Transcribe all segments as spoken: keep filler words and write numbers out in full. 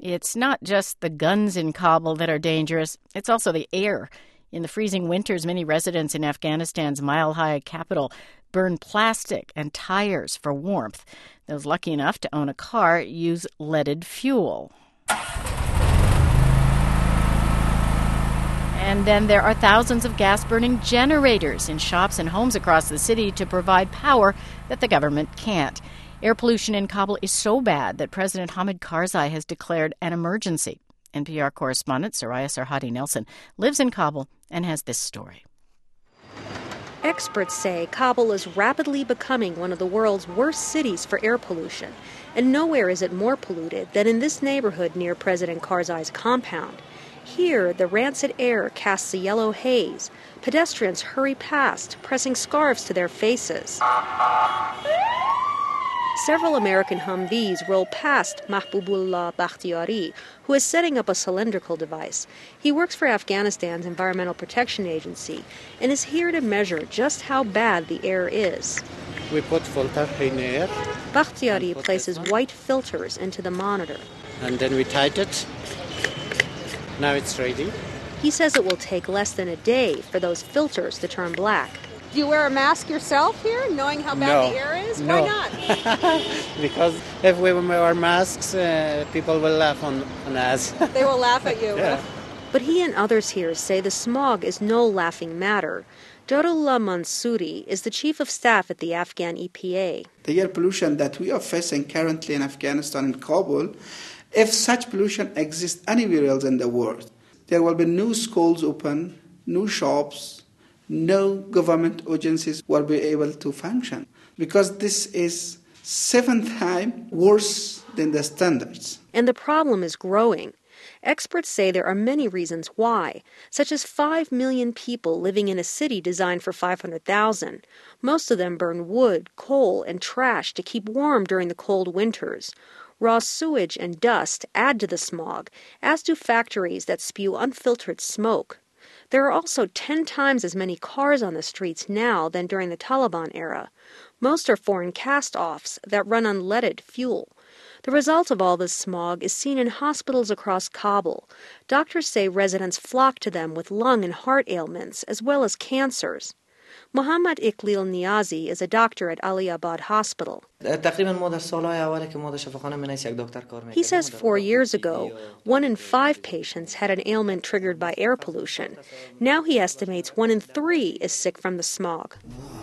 It's not just the guns in Kabul that are dangerous, it's also the air. In the freezing winters, many residents in Afghanistan's mile-high capital burn plastic and tires for warmth. Those lucky enough to own a car use leaded fuel. And then there are thousands of gas-burning generators in shops and homes across the city to provide power that the government can't. Air pollution in Kabul is so bad that President Hamid Karzai has declared an emergency. N P R correspondent Soraya Sarhadi-Nelson lives in Kabul and has this story. Experts say Kabul is rapidly becoming one of the world's worst cities for air pollution, and nowhere is it more polluted than in this neighborhood near President Karzai's compound. Here, the rancid air casts a yellow haze. Pedestrians hurry past, pressing scarves to their faces. Several American Humvees roll past Mahbubullah Bakhtiari, who is setting up a cylindrical device. He works for Afghanistan's Environmental Protection Agency and is here to measure just how bad the air is. We put filter in air. Bakhtiari places white filters into the monitor. And then we tight it. Now it's ready. He says it will take less than a day for those filters to turn black. Do you wear a mask yourself here, knowing how bad no. the air is? No. Why not? Because if we wear masks, uh, people will laugh on, on us. They will laugh at you. Yeah. But he and others here say the smog is no laughing matter. Darullah Mansouri is the chief of staff at the Afghan E P A. The air pollution that we are facing currently in Afghanistan and Kabul, if such pollution exists anywhere else in the world, there will be no schools open, no shops, no government agencies will be able to function, because this is seven times worse than the standards. And the problem is growing. Experts say there are many reasons why, such as five million people living in a city designed for five hundred thousand. Most of them burn wood, coal, and trash to keep warm during the cold winters. Raw sewage and dust add to the smog, as do factories that spew unfiltered smoke. There are also ten times as many cars on the streets now than during the Taliban era. Most are foreign cast-offs that run on leaded fuel. The result of all this smog is seen in hospitals across Kabul. Doctors say residents flock to them with lung and heart ailments, as well as cancers. Muhammad Iqlil Niazi is a doctor at Aliabad Hospital. He says four years ago, one in five patients had an ailment triggered by air pollution. Now he estimates one in three is sick from the smog.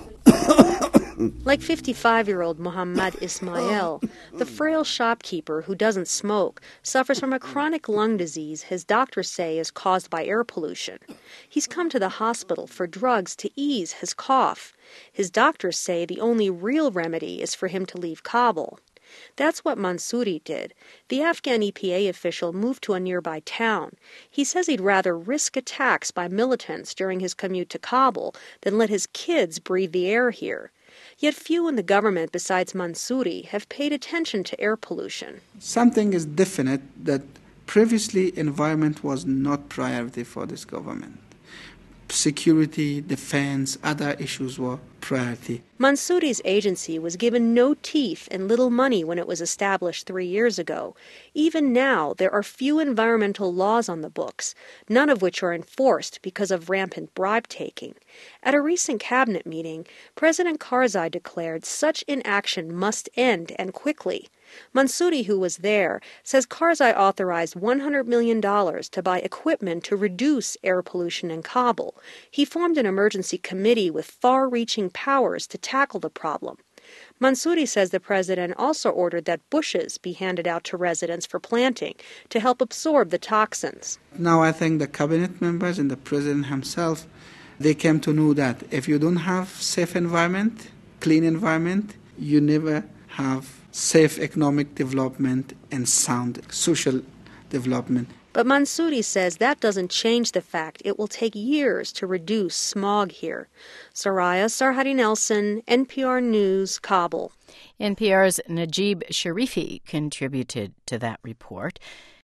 Like fifty-five-year-old Muhammad Ismail, the frail shopkeeper who doesn't smoke suffers from a chronic lung disease his doctors say is caused by air pollution. He's come to the hospital for drugs to ease his cough. His doctors say the only real remedy is for him to leave Kabul. That's what Mansouri did. The Afghan E P A official moved to a nearby town. He says he'd rather risk attacks by militants during his commute to Kabul than let his kids breathe the air here. Yet few in the government besides Mansouri have paid attention to air pollution. Something is definite, that previously environment was not priority for this government. Security, defense, other issues were priority. Mansouri's agency was given no teeth and little money when it was established three years ago. Even now, there are few environmental laws on the books, none of which are enforced because of rampant bribe-taking. At a recent cabinet meeting, President Karzai declared such inaction must end, and quickly. Mansouri, who was there, says Karzai authorized one hundred million dollars to buy equipment to reduce air pollution in Kabul. He formed an emergency committee with far-reaching powers to tackle the problem. Mansouri says the president also ordered that bushes be handed out to residents for planting to help absorb the toxins. Now I think the cabinet members and the president himself, they came to know that if you don't have safe environment, clean environment, you never have safe economic development and sound social development. But Mansouri says that doesn't change the fact it will take years to reduce smog here. Soraya Sarhadi-Nelson, N P R News, Kabul. N P R's Najib Sharifi contributed to that report.